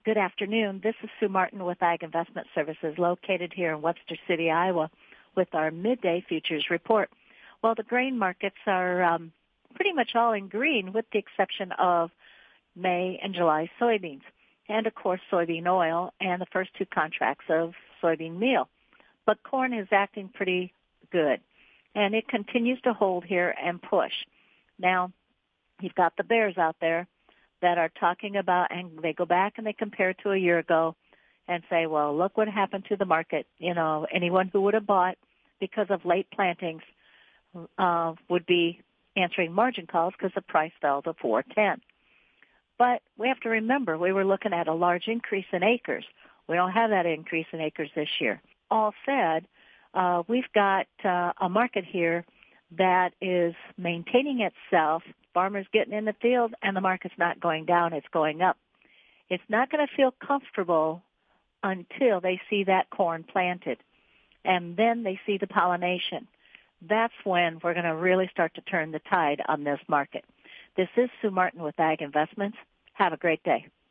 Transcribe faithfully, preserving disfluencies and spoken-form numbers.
Good afternoon. This is Sue Martin with Ag Investment Services located here in Webster City, Iowa with our midday futures report. Well, the grain markets are um, pretty much all in green with the exception of May and July soybeans and, of course, soybean oil and the first two contracts of soybean meal. But corn is acting pretty good, and it continues to hold here and push. Now, you've got the bears out there that are talking about, and they go back and they compare to a year ago and say, well, look what happened to the market. You know, anyone who would have bought because of late plantings uh, would be answering margin calls because the price fell to four ten. But we have to remember we were looking at a large increase in acres. We don't have that increase in acres this year. All said, uh, we've got uh, a market here that is maintaining itself. Farmers getting in the field, and the market's not going down, it's going up. It's not going to feel comfortable until they see that corn planted, and then they see the pollination. That's when we're going to really start to turn the tide on this market. This is Sue Martin with Ag Investments. Have a great day.